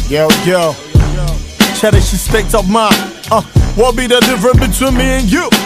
Yo, cherish the state of mind. What be the difference between me and you?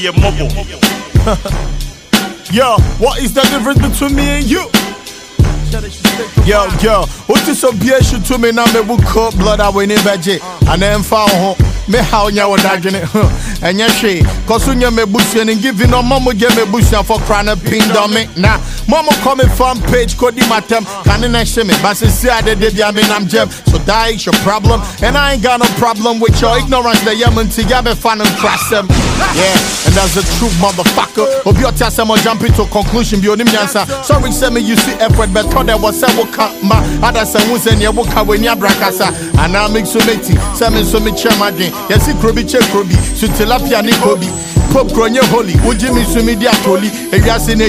Yo, what is the difference between me and you? Yo, what is so beautiful to me now? Me book blood I win in veggie, and then found home. Me how you would again it, and yes, she, cause when you me bush and giving no mama get me bush for crying a pin down me. Now, mama come in fan page, code my tem, can't I shame me, but she said that they I mean I'm Jeff, so that is your problem, and I ain't got no problem with your ignorance. The Yemen to you be fun and crash them. Yeah, and that's the truth, motherfucker. Of your test, I'm jumping to conclusion, be on him answer. Sorry, send me you see effort, but thought there was several ma other someone's in your book when you bracasa, and I make so many, send me so much again. Yes, it could be check Kobe, so tilapia Nikobi, Pop Cronia Holy, would you miss me dear Tolly, and yes, in a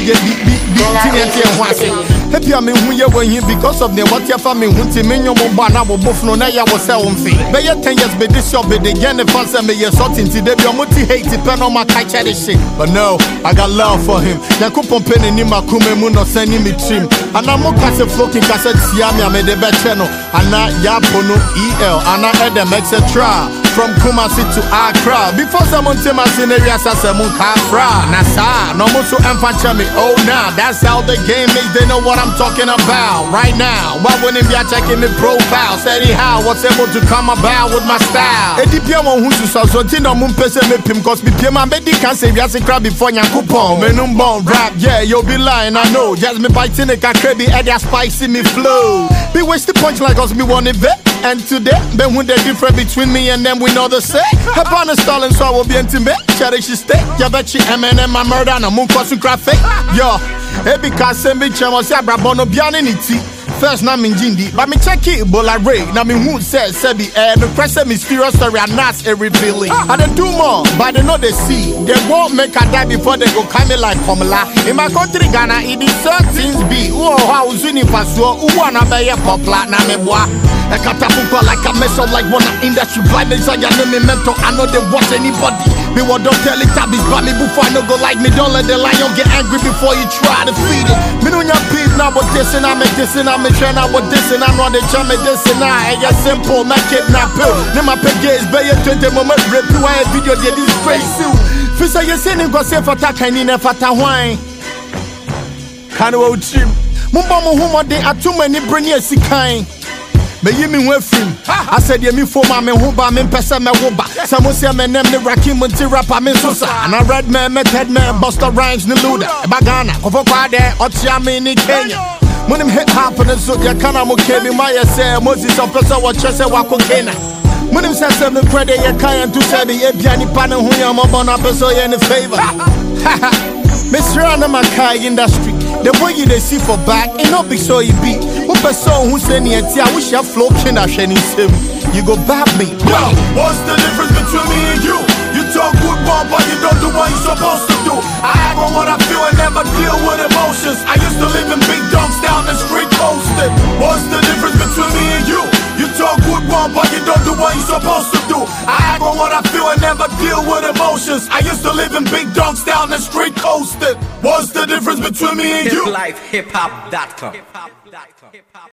happy I mean, when you were here because of the what your family went to me, your mobile both no naya was selling fee. But your 10 years, but this shop, but again, if I send me your sorting today, your multi hate depend on my kite shit. But no, I got love for him. Yakupon penny in my kume no sending me trim. And I'm more cassette floating cassette, Siami, I made the best channel. And now Yapono EL, and I had them etc. From Kumasi to Accra. Before someone tell my scenario, I said, Munkafra, Nasa, no more so me. Oh, now that's how the game is. They know what I'm talking about right now. Why wouldn't be checking the profile? Steady how what's able to come about with my style? It depends on who's so Tino Mumpese me pim, cause me pim and Betty can't say yes and crab before Yankupon. Menum bon rap, yeah, you'll be lying, I know. Just me biting a crabby, and that spicy me flow. Be waste the punch like us, me want it vet. And today, then when the difference between me and them, we know the say. Upon a stalling, so I will be intimate. Cherish your stay. Ya bet you M&M, my murder, and a moon crossing graphic. Yo, every cast send me channels, ya brabono bianity. First, na me Jindi, but me check it, Bola Ray. Na me who says, Sebi, and the press mysterious story, and not every feeling. And they do more, but they know they see. They won't make a die before they go come like Komala. In my country, Ghana, it is certain be. Oh, how Zuni Pasua, who wanna be a poplar, na me bois. A catapult like a mess up like one industry blind. So you know me mental, I know they watch anybody. Me what don't tell it, tabbies by me before I no go like me. Don't let the lion get angry before you try to feed it. Me know your peace now, but this and I make this and I make sure now what this and I know they try me this and I. And you're simple, make it not pill. Then my pay is bay 20 moment rip you a video, they disgrace you. Fisa you saying go say for taking in a fata wine. Can't go trim. Mumba Muhammad, they are too many brilliant kind. Me yimi wefrim. I said ye me for my me huba me pesa me woba. Some say me name the Rakim until rapper me sosa. And I read me method me Busta Rhymes ni luda. Bagana kofo kwade otia me ni Kenya. When him hit happen so ya kana mo kebi my say Moses of person what chese wa kokena. When him say me credit ya kan to say be e bia ni pa ne hu ya mo bona person ye in favor. Mr. Anamakai industry. The way you they see for back, and not be so you be. Who person who send you I wish you flow can I share him. You go bad me. Yo, what's the difference between me and you? You talk good ball, but you don't do what you're supposed to do. I act on what I feel and never deal with emotions. I used to live in big dumps down the street coasting. What's the difference between me and you? You talk good ball, but you don't do what you're supposed to do. I act on what I feel and never deal with emotions. I used to live in big dunks down the street coasting. What's the difference between me and you? HipLifeHipHop.com.